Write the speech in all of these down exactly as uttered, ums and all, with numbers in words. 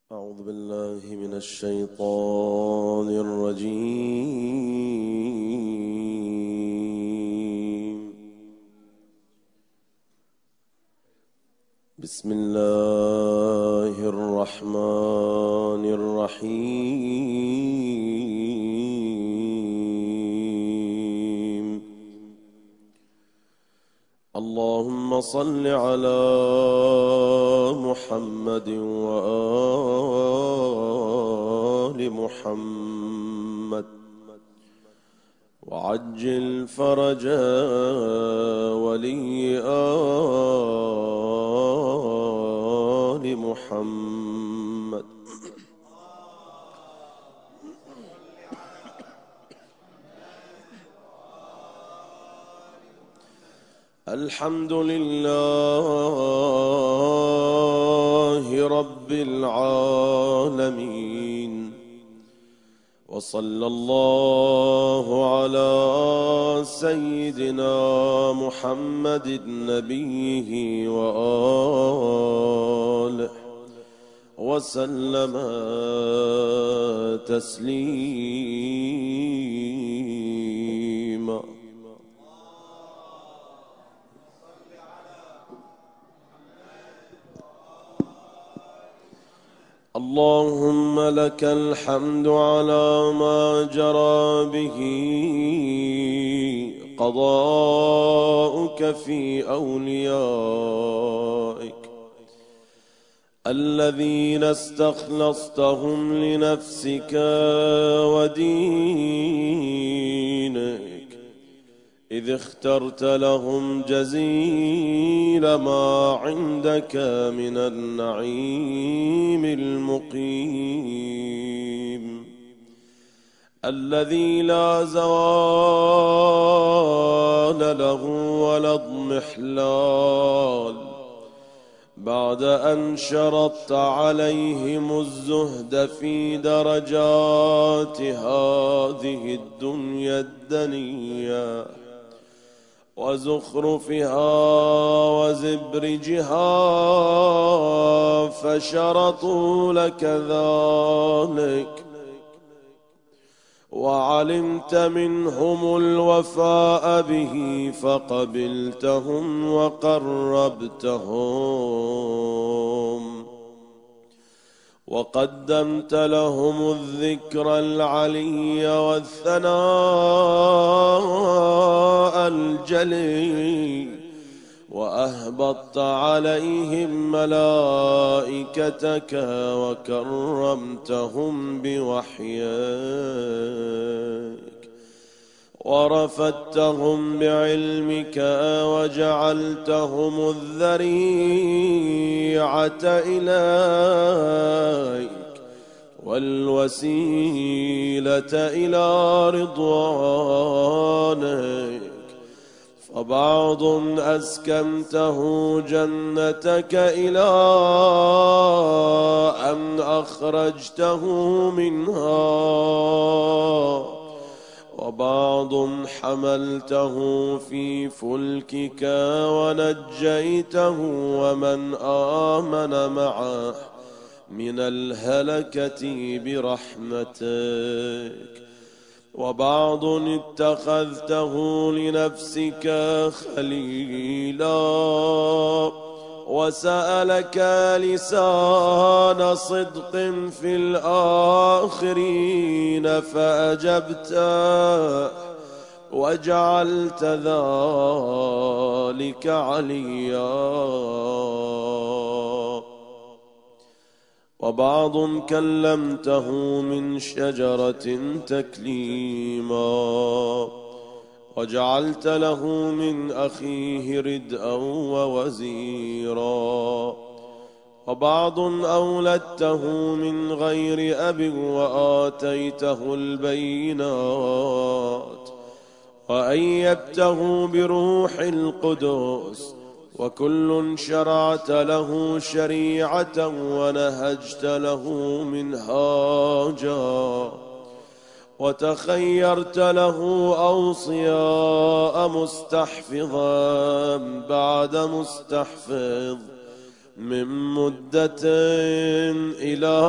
أعوذ بالله من الشيطان الرجيم. بسم الله الرحمن الرحيم. اللهم صل على محمد وآل محمد وعجل فرج ولي آل محمد. الحمد لله رب العالمين، وصلى الله على سيدنا محمد نبيه وآله وسلم تسليما. اللهم لك الحمد على ما جرى به قضاؤك في أوليائك الذين استخلصتهم لنفسك ودينك، إذ اخترت لهم جزيل ما عندك من النعيم المقيم الذي لا زوال له ولا اضمحلال، بعد أن شرطت عليهم الزهد في درجات هذه الدنيا الدنيا وزخرفها وزبرجها، فشرطوا لك ذلك وعلمت منهم الوفاء به فقبلتهم وقربتهم، وقدمت لهم الذكر العلي والثناء الجلي، وأهبطت عليهم ملائكتك وكرمتهم بوحيك، ورفدتهم بعلمك وجعلتهم الذريعة إليك والوسيلة إلى رضوانك، فبعض أسكنته جنتك إلى أن أخرجته منها، وبعض حملته في فلكك ونجيته ومن آمن معه من الهلكة برحمتك، وبعض اتخذته لنفسك خليلا وسألك لسان صدق في الآخرين فأجبته وجعلت ذلك عليا، وبعض كلمته من شجرة تكليما وجعلت له من أخيه ردءا ووزيرا، وبعض أولدته من غير أب وآتيته البينات وأيدته بروح القدس، وكل شرعت له شريعة ونهجت له منهاجا، وتخيرت له أوصياء مستحفظا بعد مستحفظ، من مدة إلى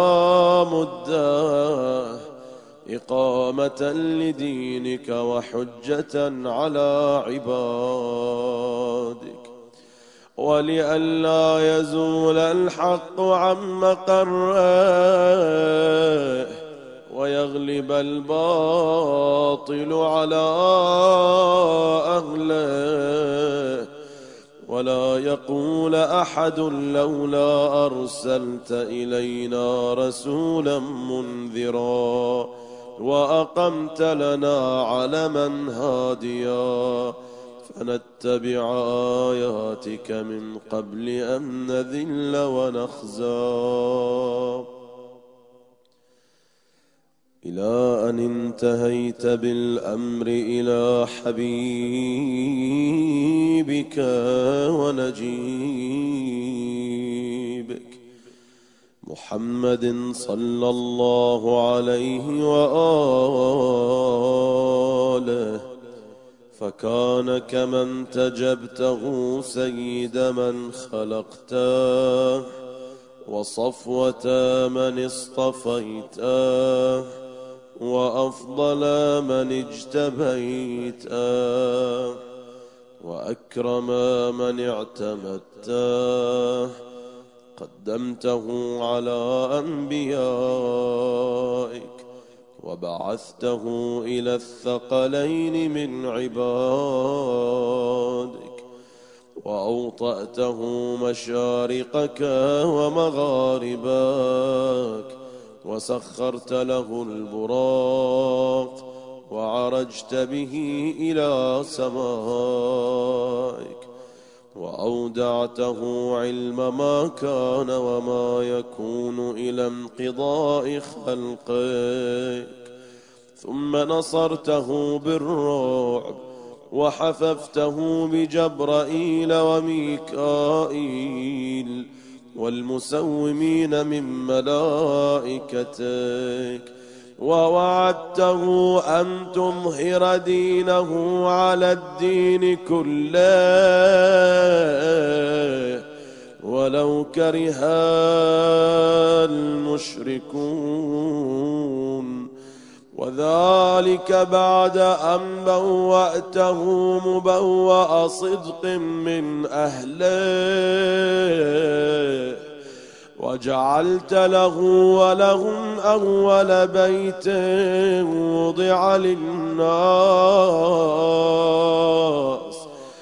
مدة إقامة لدينك وحجة على عبادك، ولئلا يزول الحق عن مقره ويغلب الباطل على أهله، ولا يقول أحد لولا أرسلت إلينا رسولا منذرا وأقمت لنا علما هاديا فنتبع آياتك من قبل أن نذل ونخزى، إلى أن انتهيت بالأمر إلى حبيبك ونجيبك محمد صلى الله عليه وآله، فكان كمن تجبته سيد من خلقته وصفوة من اصطفيته وأفضل من اجتبيته وأكرم من اعتمدته، قدمته على أنبيائك وبعثته إلى الثقلين من عبادك، وأوطأته مشارقك ومغاربك، وسخرت له البراق وعرجت به إلى سمائك، وأودعته علم ما كان وما يكون إلى انقضاء خلقك، ثم نصرته بالرعب وحففته بجبرائيل وميكائيل والمسومين من ملائكتك، ووعدته أن تظهر دينه على الدين كله ولو كره المشركون، وذلك بعد أن بوأته مبوأ صدق من أهله، وجعلت له ولهم أول بيت وضع للناس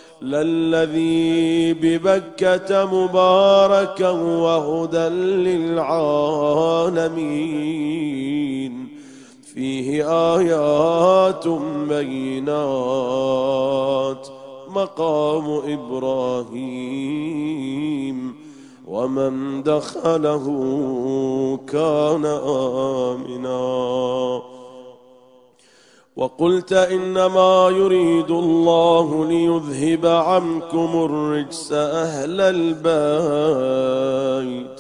للذي ببكة مباركا وهدى للعالمين، فيه آيات بينات مقام إبراهيم ومن دخله كان آمنا. وقلت إنما يريد الله ليذهب عنكم الرجس أهل البيت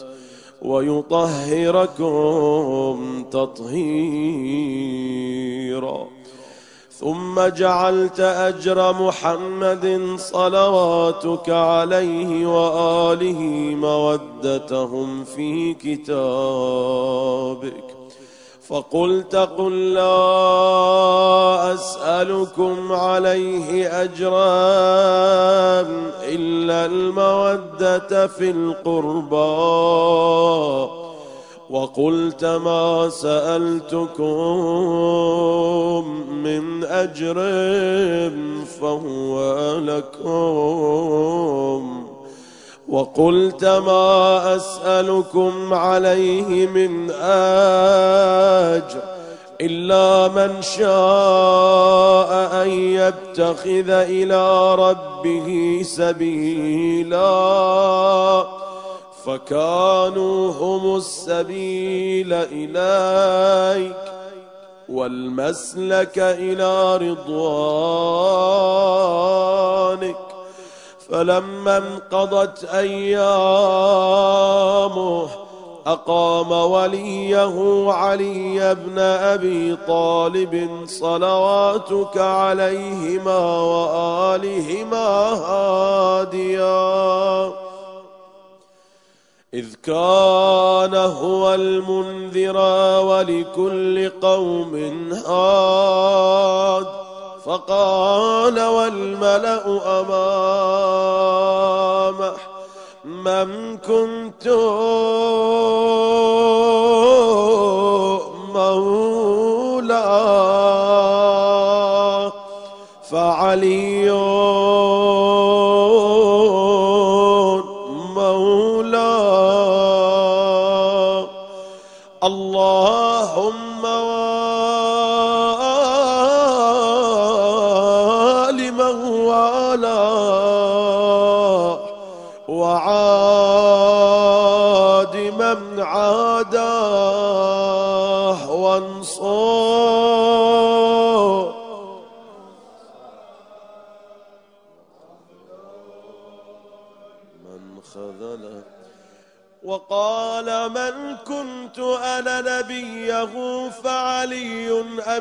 ويطهركم تطهيرا، ثم جعلت أجر محمد صلواتك عليه وآله مودتهم في كتابك، فقلت قل لا أسألكم عليه أجرا إلا المودة في القربى، وقلت ما سألتكم من أجر فهو لكم، وقلت ما أسألكم عليه من أجر إلا من شاء أن يتخذ إلى ربه سبيلا، فكانوا هم السبيل إليك والمسلك إلى رضوانك، فلما انقضت أيامه أقام وليه علي بن أبي طالب صلواتك عليهما وآلهما هاديا، إذ كان هو المنذر ولكل قوم هاد فقال والملأ أمامه من كنت مولاه فعلي مولاه اللهم وآل من والاه وعاد من عاداه وانصر من خذله وقال من كنت أنا نبيه فعلي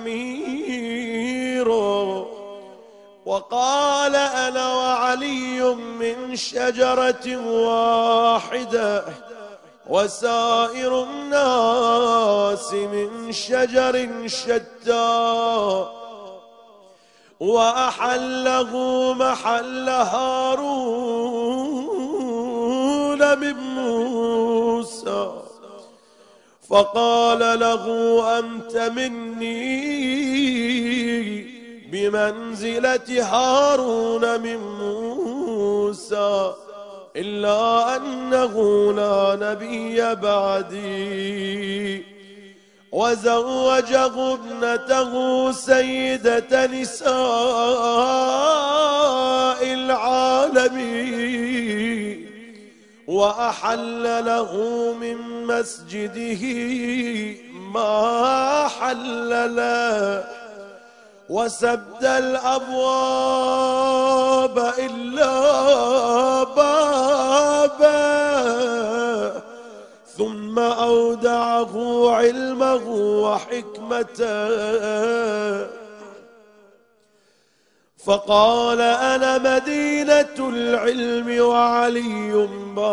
أميره وقال أنا وعلي من شجرة واحدة وسائر الناس من شجر شتى وأحله محل هارون من موسى فقال له أنت مني بمنزلة هارون من موسى إلا أنه لا نبي بعدي وزوجه ابنته سيدة نساء العالمين وأحل له من مسجده ما حل له وسد الأبواب إلا بابا ثم أودعه علمه وحكمته فقال أنا مدينة العلم وعلي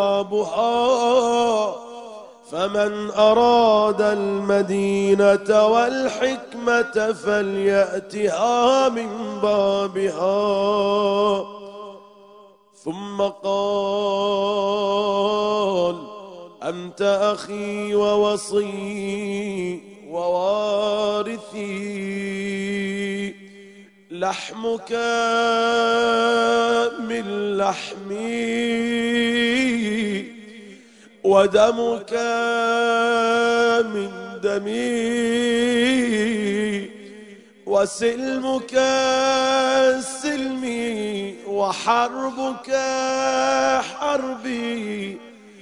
بابها فمن أراد المدينة والحكمة فليأتها من بابها ثم قال أنت أخي ووصي ووارثي لحمك من لحمي ودمك من دمي وسلمك سلمي وحربك حربي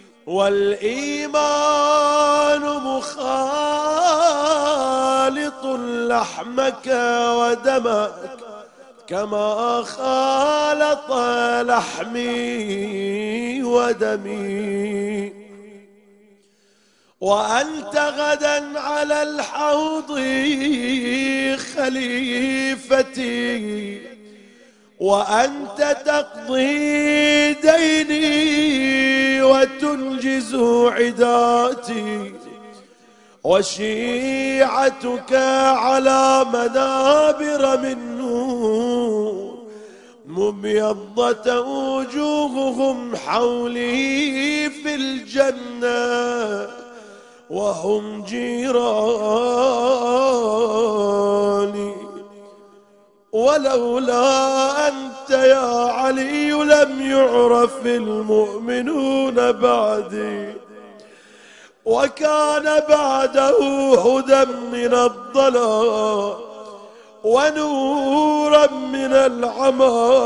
والإيمان مخالط لحمك ودمك كما خالط لحمي ودمي وأنت غدا على الحوض خليفتي وأنت تقضي ديني وتنجز عداتي وشيعتك على منابر من نور مبيضة وجوههم حولي في الجنة وهم جيراني ولولا أنت يا علي لم يعرف المؤمنون بعدي وكان بعده هدى من الضلال ونورا من العمى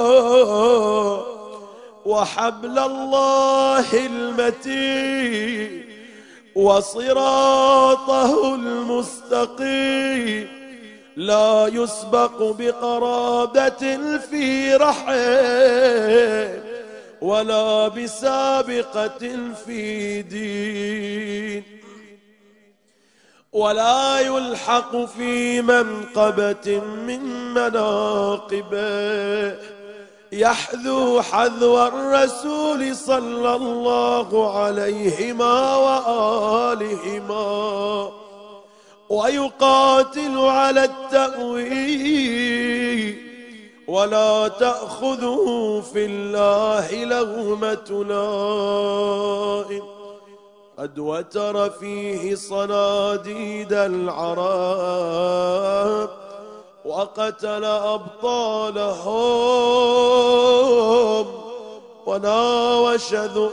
وحبل الله المتين وصراطه المستقيم لا يسبق بقرابة في رحم ولا بسابقة في دين ولا يلحق في منقبة من مناقبه يحذو حذو الرسول صلى الله عليهما وآلهما، ويقاتل على التأويل ولا تأخذه في الله لومة لائم، قد وتر فيه صناديد العرب وقتل أبطالهم وناوش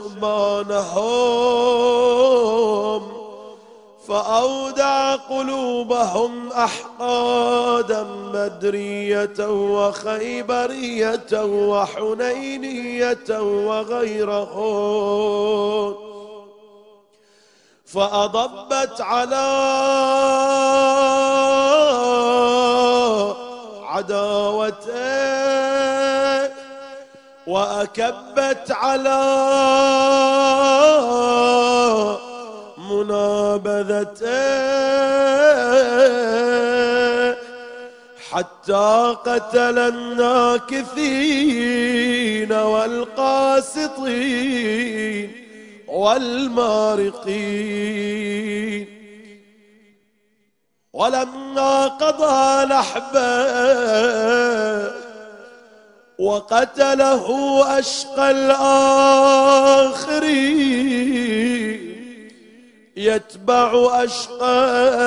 ذؤبانهم، فأودع قلوبهم أحقادا بدرية وخيبرية وحنينية وغيرهم، فأضبت على عداوته وأكبت على منابذته، حتى قتل الناكثين والقاسطين والمارقين. ولما قضى نحبه وقتله أشقى الآخرين يتبع أشقى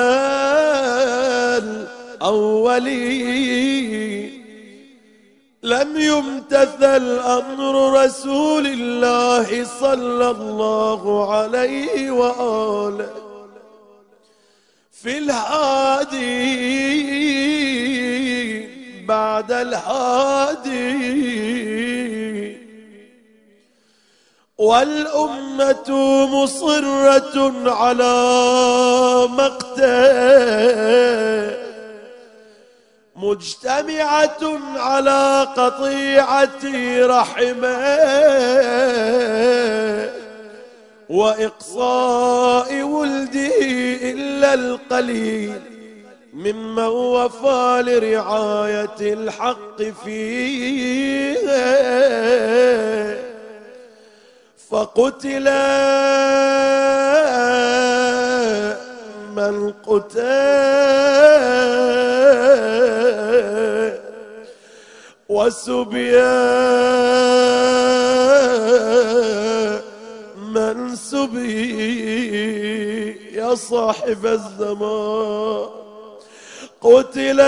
الأولين، لم يمتثل أمر رسول الله صلى الله عليه وآله في الهادي بعد الهادي، والأمة مصرة على مقته، مجتمعة على قطيعة رحمه وإقصاء ولده إلا القليل ممن وفى لرعاية الحق فيه، فقتل من قتل وسبي من سبي. يا صاحب الزمان قتل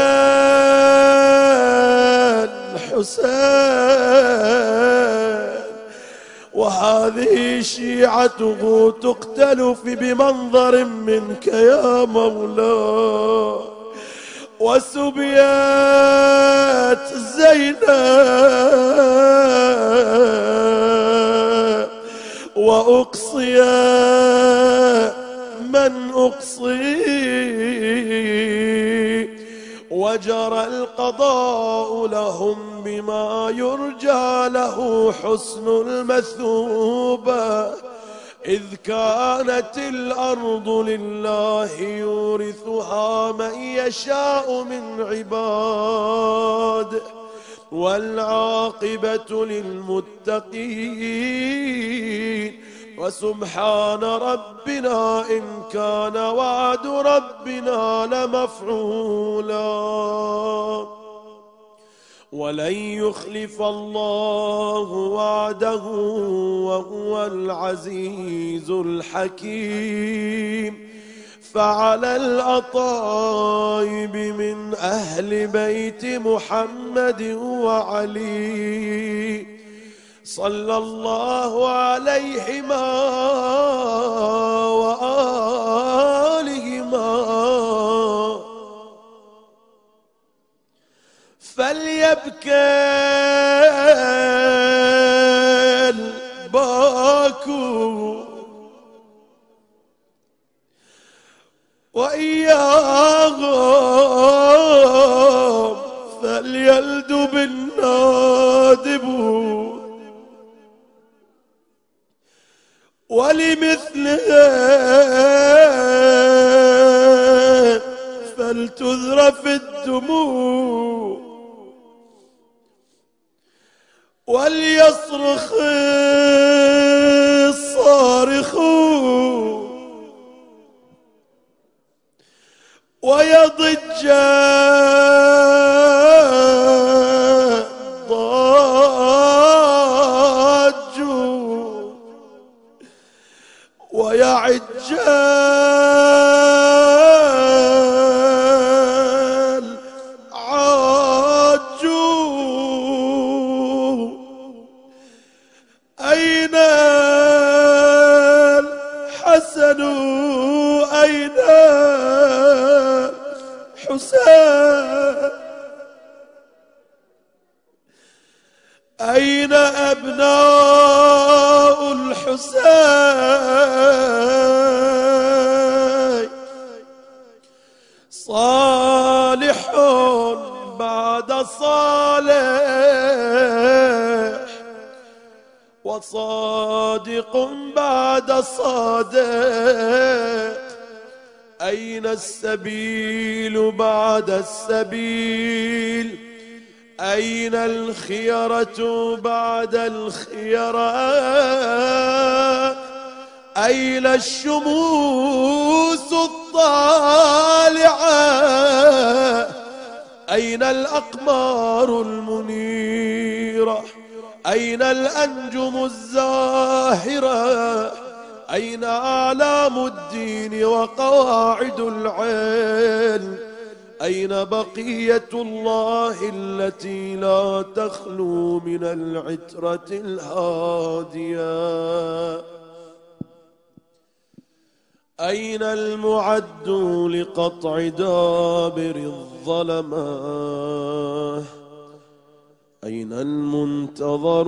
الحسين وهذه شيعته تقتل في بمنظر منك يا مولاي، وسبيت زينب وأقصي من أقصي، وجرى القضاء لهم بما يرجى له حسن المثوبة، إذ كانت الأرض لله يورثها من يشاء من عباده، والعاقبة للمتقين. وسبحان ربنا إن كان وعد ربنا لمفعولا، ولن يخلف الله وعده وهو العزيز الحكيم. فعلى الأطايب من أهل بيت محمد وعلي صلى الله عليهما وآلهما فليبكى الباكو وإياهم فليلدب النادبون، ولمثلها فلتذرف الدموع، وليصرخ الصارخون ويضج الضاجون ويعج أين الحسن أين الحسين أين أبناء الحسين صالح بعد صالح وصادق بعد صادق أين السبيل بعد السبيل أين الخيرة بعد الخيرة أين الشموس الطالعة أين الأقمار المنيرة أين الأنجم الزاهرة أين أعلام الدين وقواعد العلم أين بقية الله التي لا تخلو من العترة الهادية أين المعد لقطع دابر الظلمة أين المنتظر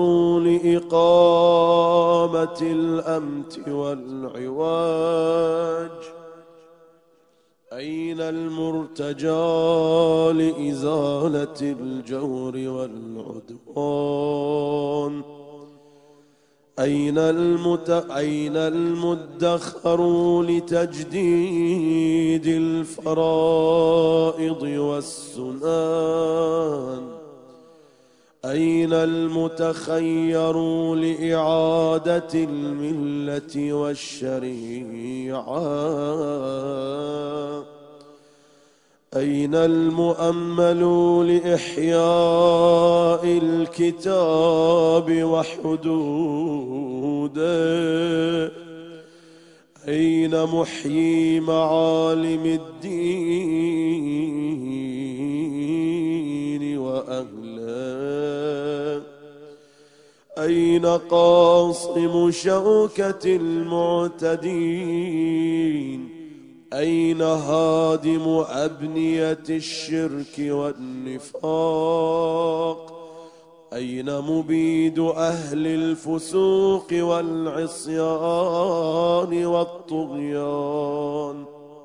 لإقامة الأمت والعواج أين المرتجى لإزالة الجور والعدوان أين المت... أين المدخر لتجديد الفرائض والسنن أين المتخير لإعادة الملة والشريعة أين المؤمل لإحياء الكتاب وحدوده أين محيي معالم الدين وأهله أين قاصم شوكة المعتدين أين هادم أبنية الشرك والنفاق أين مبيد أهل الفسوق والعصيان والطغيان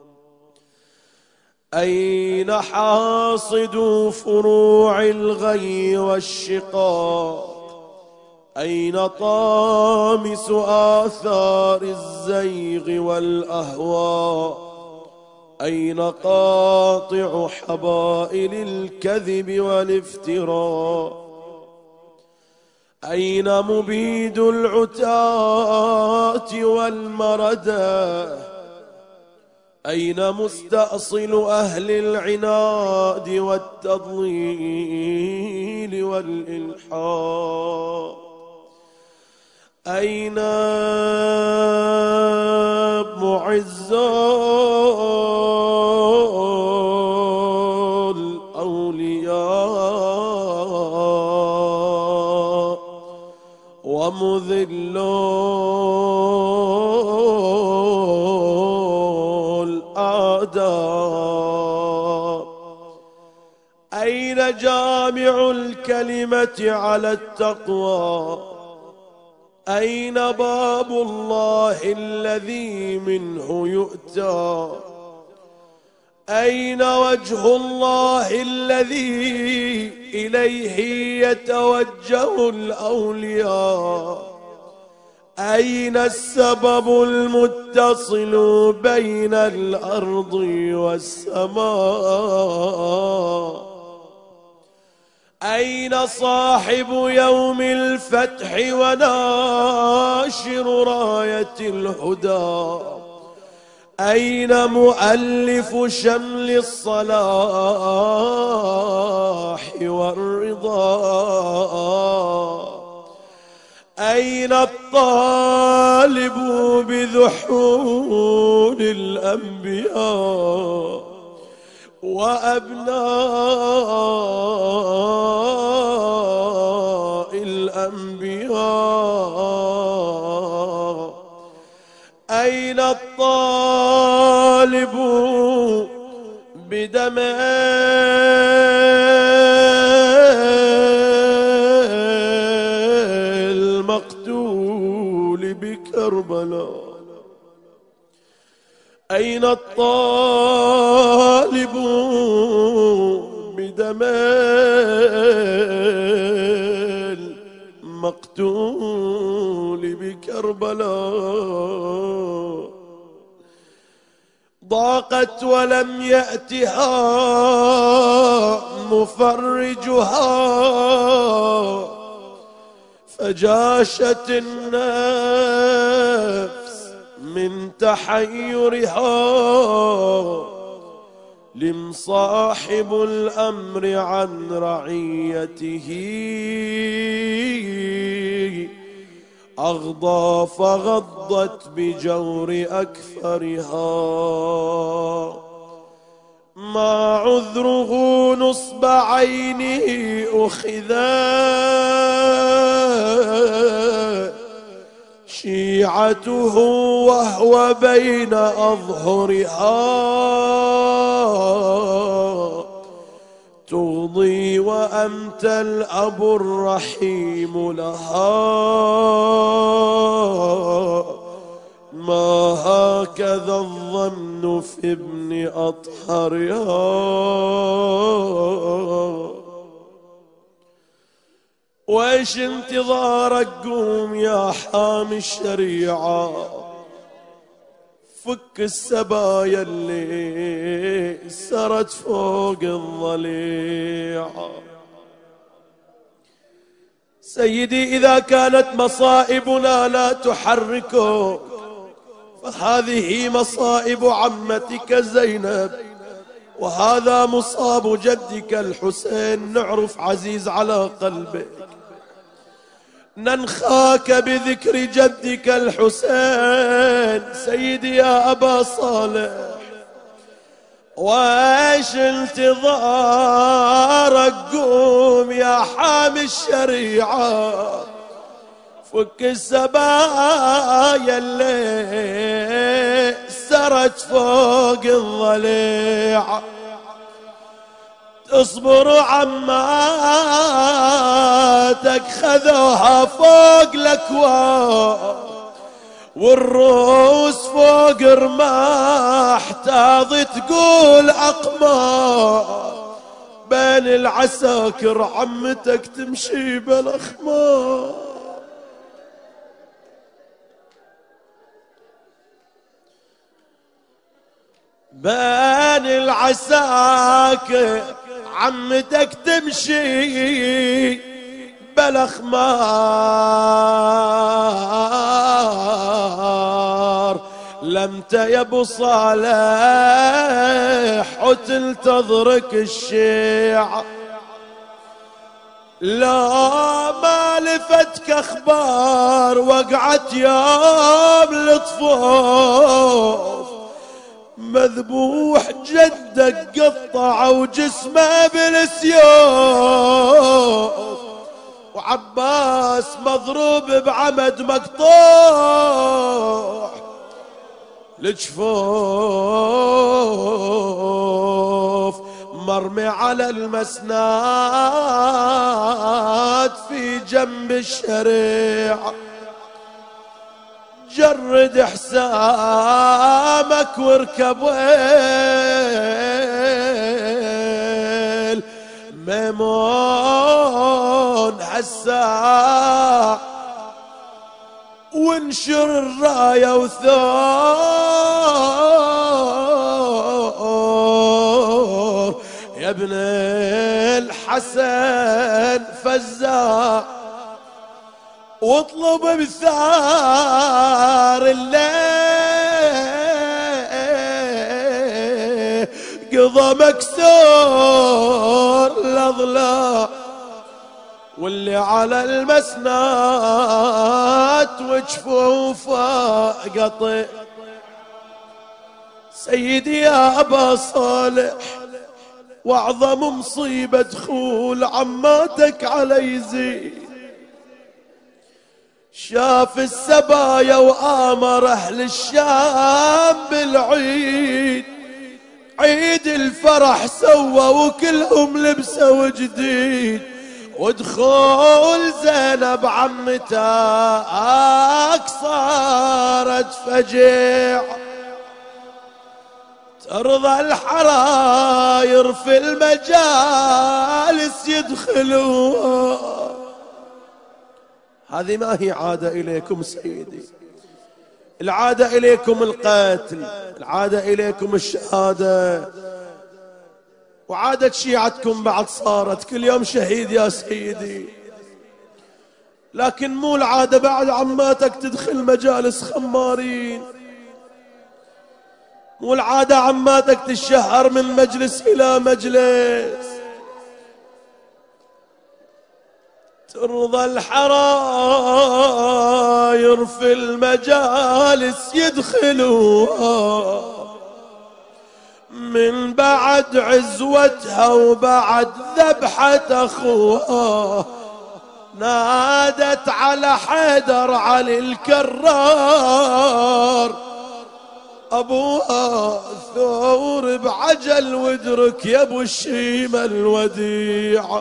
أين حاصد فروع الغي والشقاق أين طامس آثار الزيغ والأهواء أين قاطع حبائل الكذب والافتراء أين مبيد العتاة والمردة أين مستأصل أهل العناد والتضليل والإلحاد أين معز الأولياء ومذل الأعداء أين جامع الكلمة على التقوى أين باب الله الذي منه يؤتى أين وجه الله الذي إليه يتوجه الأولياء أين السبب المتصل بين الأرض والسماء أين صاحب يوم الفتح وناشر راية الهدى؟ أين مؤلف شمل الصلاح والرضا؟ أين الطالب بذحول الأنبياء وأبناء الأنبياء؟ أين الطالب بدم المقتول بكربلاء؟ أين الطالب بدم المقتول بكربلاء؟ ضاقت ولم يأتها مفرجها، فجاشت النفس من تحيرها. لم صاحب الأمر عن رعيته، أغضى فغضت بجور أكفرها. ما عذره نصب عينه أخذا، شيعته وهو بين أظهرها. تغضي وأنت الأب الرحيم لها، ما هكذا الظن في ابن أطهرها. وإيش انتظارك؟ قوم يا حامي الشريعة، فك السبايا اللي سرت فوق الضليعة. سيدي إذا كانت مصائبنا لا تحركك، فهذه مصائب عمتك زينب، وهذا مصاب جدك الحسين. نعرف عزيز على قلبك، ننخاك بذكر جدك الحسين. سيدي يا أبا صالح، وايش انتظارك؟ قوم يا حامي الشريعة، فك السبايا اللي سرت فوق الضليعة. تصبر عماتك خذوها فوق الأكواب، والروس فوق رماح تاضي تقول أقمار. بين العساكر عمتك تمشي بالأخمار. بين العساكر عمتك تمشي بالأخمار. لمت يا ابو صالح وتنتظرك الشيعة، لا ما لفتك اخبار. وقعت يوم الطفوف مذبوح جدك قطع وجسمه بالسيوف، وعباس مضروب بعمد مقطوع الجفوف، مرمي على المسناد في جنب الشريعة. جرد حسامك واركب ويل ميمون هالساعة، وانشر الراية وثور يا ابن الحق الحسن فزاع واطلب بثار الليل قضى مكسور الاضلاع واللي على المسنات وجفوفه قطع. سيدي يا أبا صالح واعظم مصيبة دخول عماتك على يزيد. شاف السبايا وآمر أهل الشام بالعيد، عيد الفرح سوى وكلهم لبسوا جديد. ودخول زينب عمتك صارت فجيع، ترضى الحراير في المجالس يدخلوا. هذه ما هي عادة إليكم سيدي، العادة إليكم القتل، العادة إليكم الشهادة، وعادة شيعتكم بعد صارت كل يوم شهيد يا سيدي. لكن مو العادة بعد عماتك تدخل مجالس خمارين، مو العادة عماتك تشهر من مجلس إلى مجلس. ترضى الحراير في المجالس يدخلوها من بعد عزوتها وبعد ذبحة أخوها. نادت على حيدر علي الكرار، أبوها ثور بعجل وادرك يا ابو الشيمة الوديع.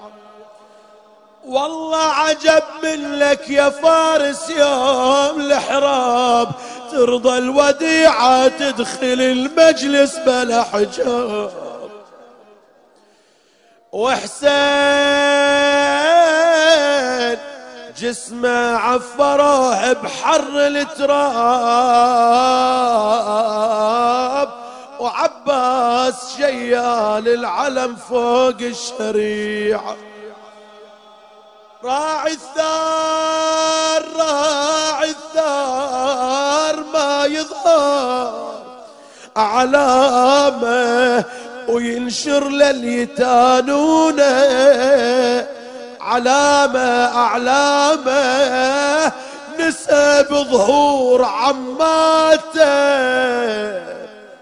والله عجب منك يا فارس يوم الحراب، ترضى الوديعة تدخل المجلس بلا حجاب. وحسين جسمه عفروه بحر التراب، وعباس شيال العلم فوق الشريعة. راعي الثار راعي الثار ما يظهر علامه وينشر لليتانونه علامه اعلامه نسب ظهور عماته.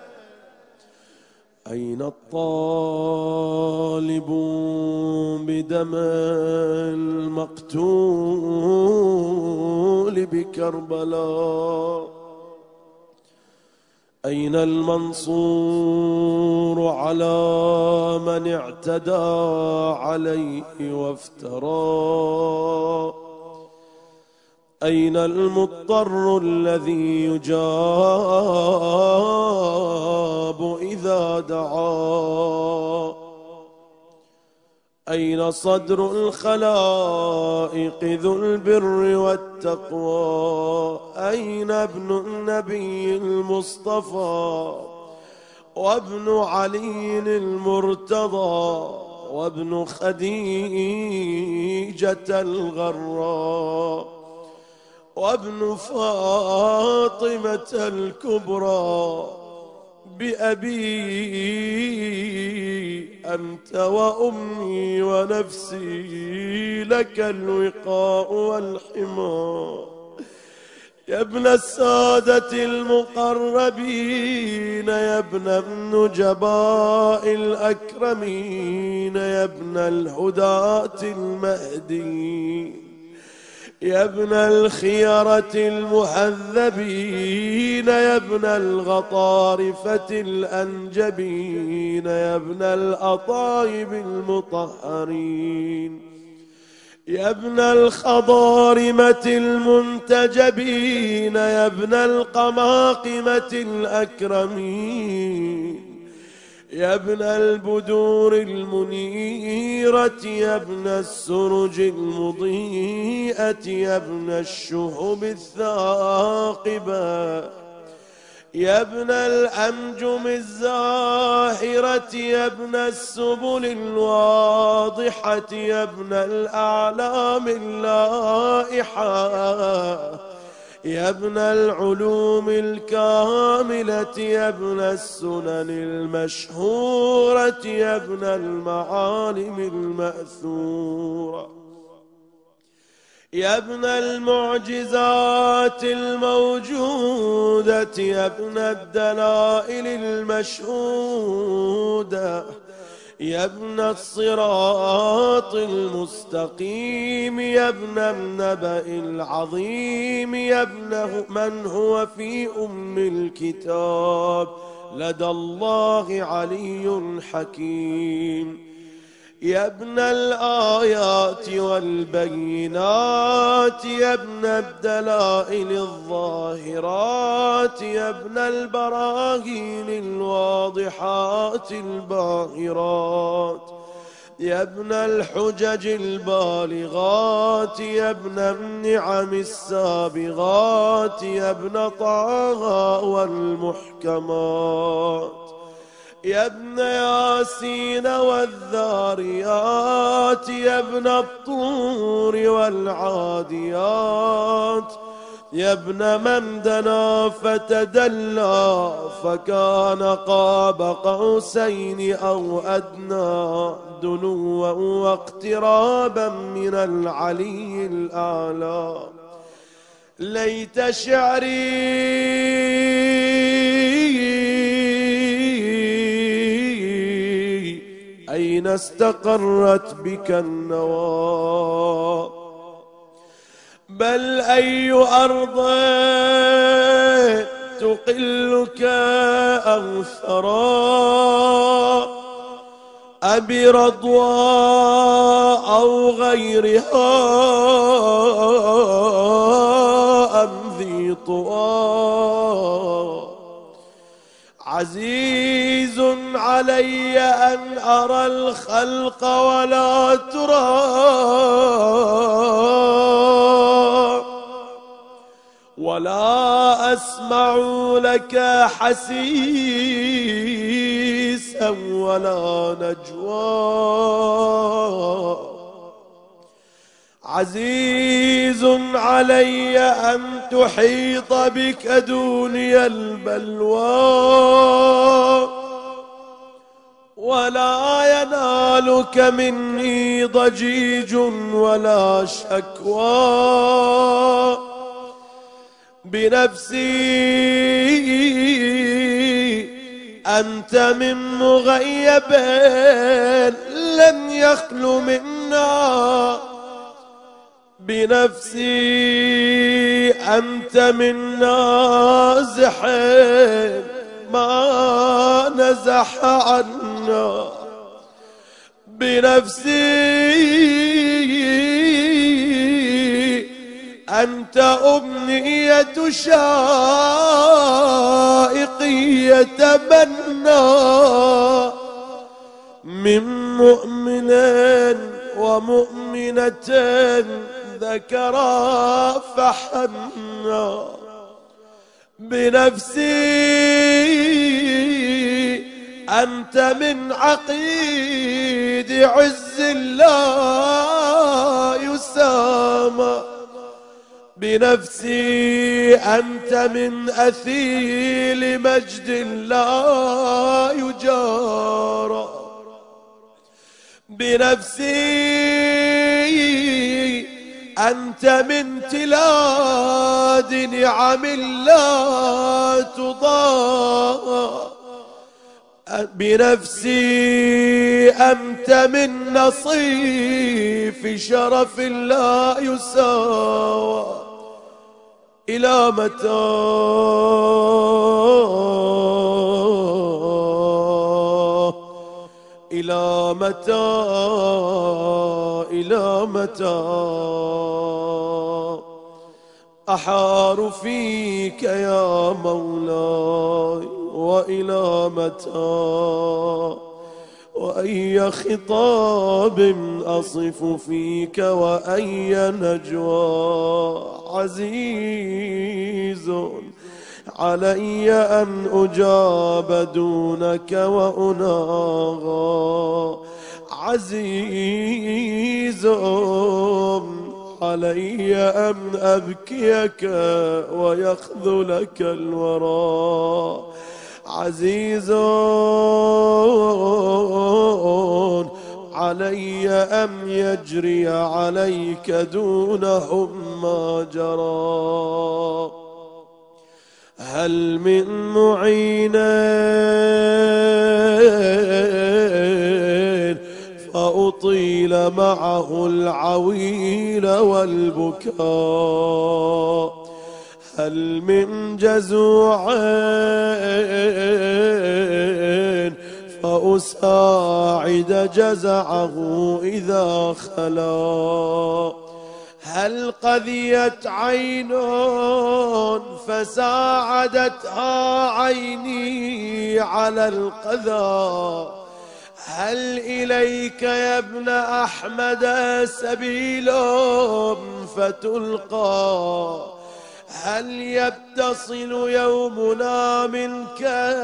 أين الطالب بدم المقتول بكربلاء؟ أين المنصور على من اعتدى عليه وافترى؟ أين المضطر الذي يجاب إذا دعا؟ أين صدر الخلائق ذو البر والتقوى؟ أين ابن النبي المصطفى وابن علي المرتضى وابن خديجة الغراء وابن فاطمة الكبرى؟ بأبي أنت وأمي ونفسي لك الوقاء والحمى. يا ابن السادة المقربين، يا ابن النجباء الأكرمين، يا ابن الهداة المهديين، يا ابن الخيرة المهذبين، يا ابن الغطارفة الأنجبين، يا ابن الأطايب المطهرين، يا ابن الخضارمة المنتجبين، يا ابن القماقمة الأكرمين، يا ابن البدور المنيرة، يا ابن السرج المضيئة، يا ابن الشهب الثاقبة، يا ابن الأنجم الزاهرة يا ابن السبل الواضحة يا ابن الأعلام اللائحة يا ابن العلوم الكاملة يا ابن السنن المشهورة يا ابن المعالم المأثورة يا ابن المعجزات الموجودة يا ابن الدلائل المشهودة يا ابن الصراط المستقيم يا ابن النبأ العظيم يا ابن من هو في أم الكتاب لدى الله علي حكيم يا ابن الآيات والبينات يا ابن الدلائل الظاهرات يا ابن البراهين الواضحات الباهرات يا ابن الحجج البالغات يا ابن النعم السابغات يا ابن طه والمحكمات يا ابن ياسين والذاريات يا ابن الطور والعاديات يا ابن من دنا فتدلى فكان قاب قوسين أو أدنى دنوا واقترابا من العلي الأعلى ليت شعري أين استقرت بك النوى بل أي أرض تقلك أو ثرى أبي رضوى أو غيرها أم ذي طوى عزيز علي أن أرى الخلق ولا ترى ولا أسمع لك حسيسا ولا نجوى عزيز علي أن تحيط بك دوني البلوى ولا ينالك مني ضجيج ولا شكوى بنفسي أنت من مغيب لن يخلو منا بنفسي أنت من نازح ما نزح عنا بنفسي أنت أمنية شائقي يتبنى من مؤمن ومؤمنة ذكرا فحنا بنفسي أنت من عقيد عز لا يسامى بنفسي أنت من أثيل مجد لا يجارى بنفسي أنت من تلاد نعم لا تضاء بنفسي أنت من نصيف شرف لا يساوى إلى متى إلى متى إلى متى أحار فيك يا مولاي وإلى متى وأي خطاب أصف فيك وأي نجوى عزيز علي أن أجاب دونك وأناغى. عزيز علي أن أبكيك ويخذلك الورى. عزيز علي أن يجري عليك دونهم ما جرى. هل من معين فأطيل معه العويل والبكاء. هل من جزوع فأساعد جزعه إذا خلا. هل قذيت عين فساعدتها عيني على القذى. هل إليك يا ابن أحمد سبيل فتلقى. هل يتصل يومنا منك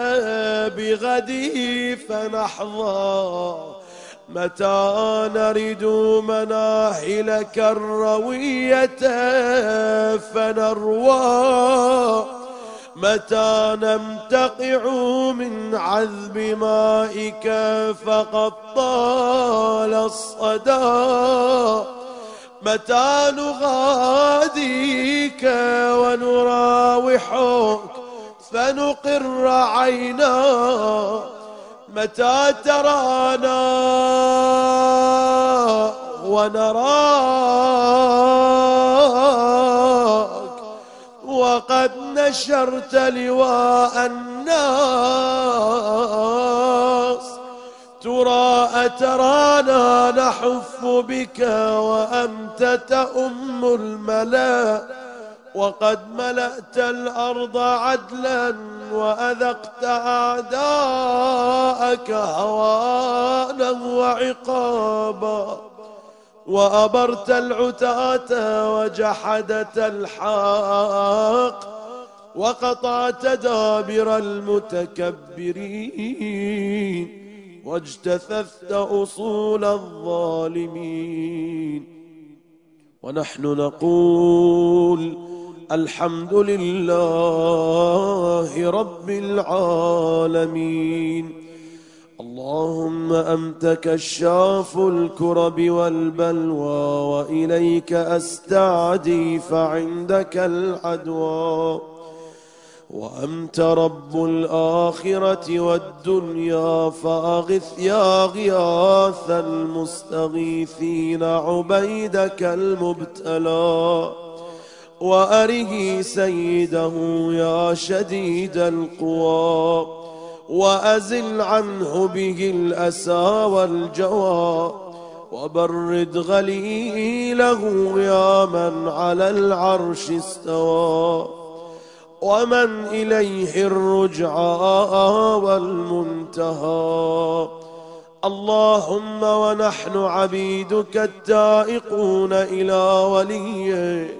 بغدي فنحظى. متى نرد مناهلك الروية فنروى. متى نمتقع من عذب مائك فقد طال الصدى. متى نغاديك ونراوحك فنقر عينا. متى ترانا ونراك وقد نشرت لواء الناس. ترى أترانا نحف بك وأنت تؤم الملا. وقد ملأت الأرض عدلا وأذقت أعداءك هوانا وعقابا. وأبرت العتاة وجحدت الحق وقطعت دابر المتكبرين واجتثثت أصول الظالمين. ونحن نقول الحمد لله رب العالمين. اللهم أنت كشاف الكرب والبلوى وإليك أستعدي فعندك العدوى. وأنت رب الآخرة والدنيا فأغث يا غياث المستغيثين عبيدك المبتلى. وأره سيده يا شديد القوى. وأزل عنه به الأسى والجوى. وبرد غليله يا من على العرش استوى. ومن إليه الرجعى والمنتهى. اللهم ونحن عبيدك التائقون إلى وليك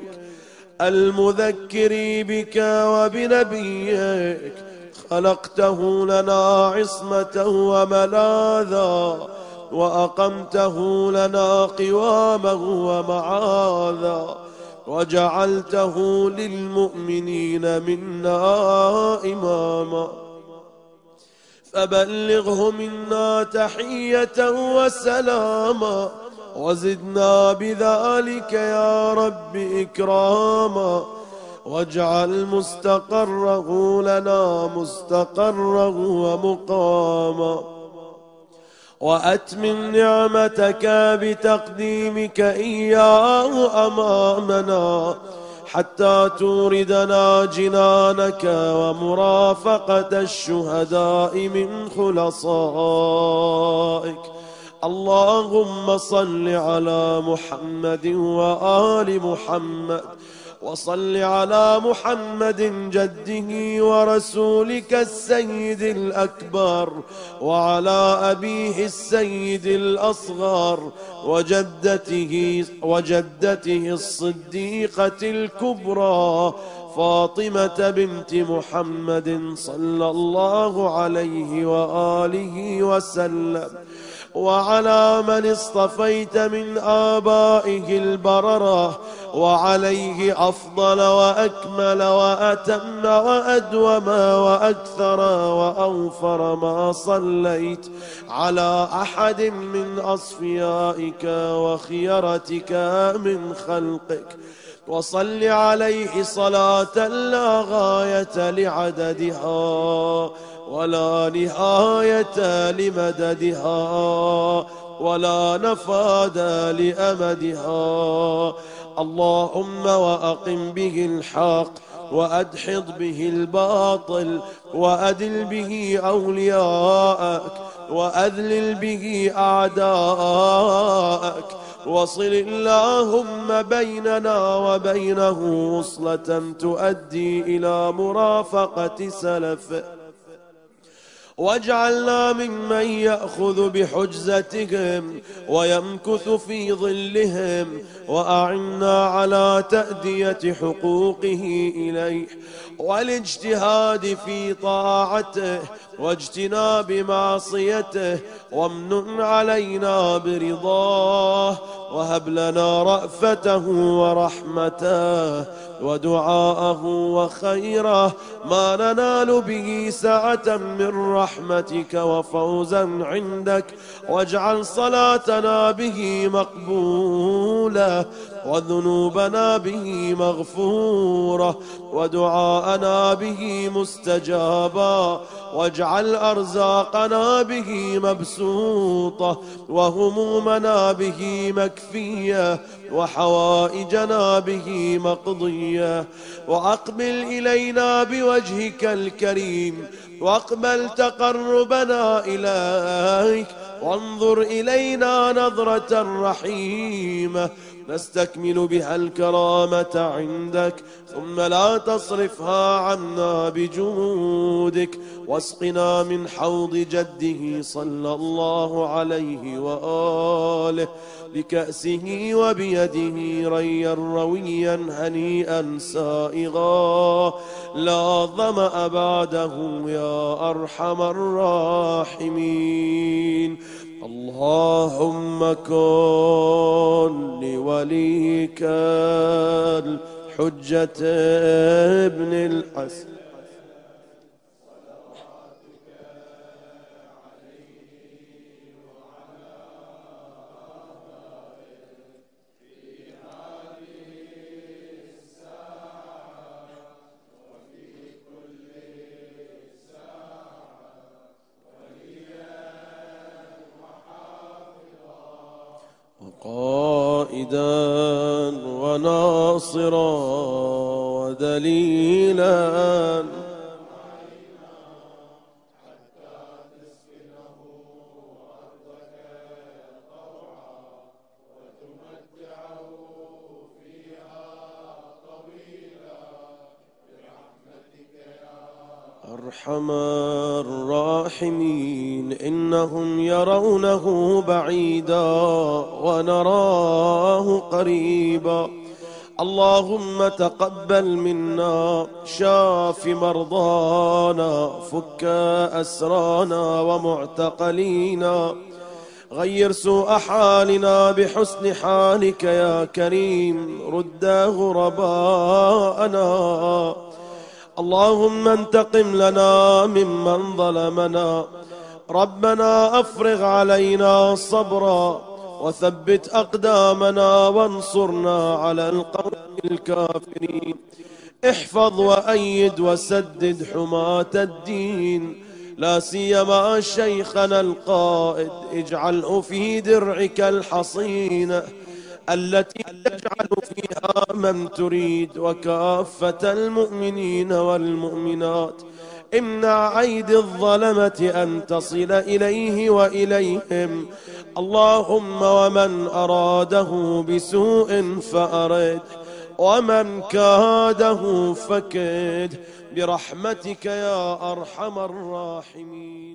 المذكر بك وبنبيك. خلقته لنا عصمة وملاذا وأقمته لنا قواما ومعاذا. وجعلته للمؤمنين منا إماما. فبلغه منا تحية وسلاما. وزدنا بذلك يا رب إكراما. واجعل مستقره لنا مستقره ومقاما. وأتمم نعمتك بتقديمك إياه أمامنا حتى توردنا جنانك ومرافقة الشهداء من خلصائك. اللهم صل على محمد وآل محمد. وصل على محمد جده ورسولك السيد الأكبر. وعلى أبيه السيد الأصغر وجدته وجدته الصديقة الكبرى فاطمة بنت محمد صلى الله عليه وآله وسلم، وعلى من اصطفيت من آبائه البررة، وعليه أفضل وأكمل وأتم وأدوم وأكثر وأوفر ما صليت على أحد من أصفيائك وخيرتك من خلقك، وصل عليه صلاة لا غاية لعددها ولا نهاية لمددها ولا نفاد لأمدها. اللهم وأقم به الحق وأدحض به الباطل وأدل به أولياءك وأذلل به أعداءك، وصل اللهم بيننا وبينه وصلة تؤدي إلى مرافقة سلفه، واجعلنا ممن يأخذ بحجزتهم ويمكث في ظلهم، وأعنا على تأدية حقوقه إليه والاجتهاد في طاعته واجتناب معصيته، وامنن علينا برضاه، وهب لنا رأفته ورحمته ودعاءه وخيره، ما ننال به سعة من رحمتك وفوزا عندك، واجعل صلاتنا به مقبولة وذنوبنا به مغفورة ودعاءنا به مستجابا، واجعل أرزاقنا به مبسوطة وهمومنا به مكفية وحوائجنا به مقضية، وأقبل إلينا بوجهك الكريم واقبل تقربنا إليك، وانظر إلينا نظرة رحيمة نستكمل بها الكرامة عندك، ثم لا تصرفها عنا بجودك، واسقنا من حوض جده صلى الله عليه وآله بكأسه وبيده ريا رويا هنيئا سائغا لا ظمأ بعده يا أرحم الراحمين. اللهم كن لوليك الحجة ابن الحسن قائدا وناصرا ودليلا، أرحم الراحمين. إنهم يرونه بعيدا ونراه قريبا. اللهم تقبل منا، شاف مرضانا، فك أسرانا ومعتقلينا، غير سوء حالنا بحسن حالك يا كريم، رد غرباءنا. اللهم انتقم لنا ممن ظلمنا. ربنا أفرغ علينا صبرا وثبت أقدامنا وانصرنا على القوم الكافرين. احفظ وأيد وسدد حماة الدين، لا سيما شيخنا القائد، اجعله في درعك الحصينة التي تجعل فيها من تريد، وكافة المؤمنين والمؤمنات. امنع أيدي الظلمة أن تصل إليه وإليهم. اللهم ومن أراده بسوء فأرد، ومن كاده فكد، برحمتك يا أرحم الراحمين.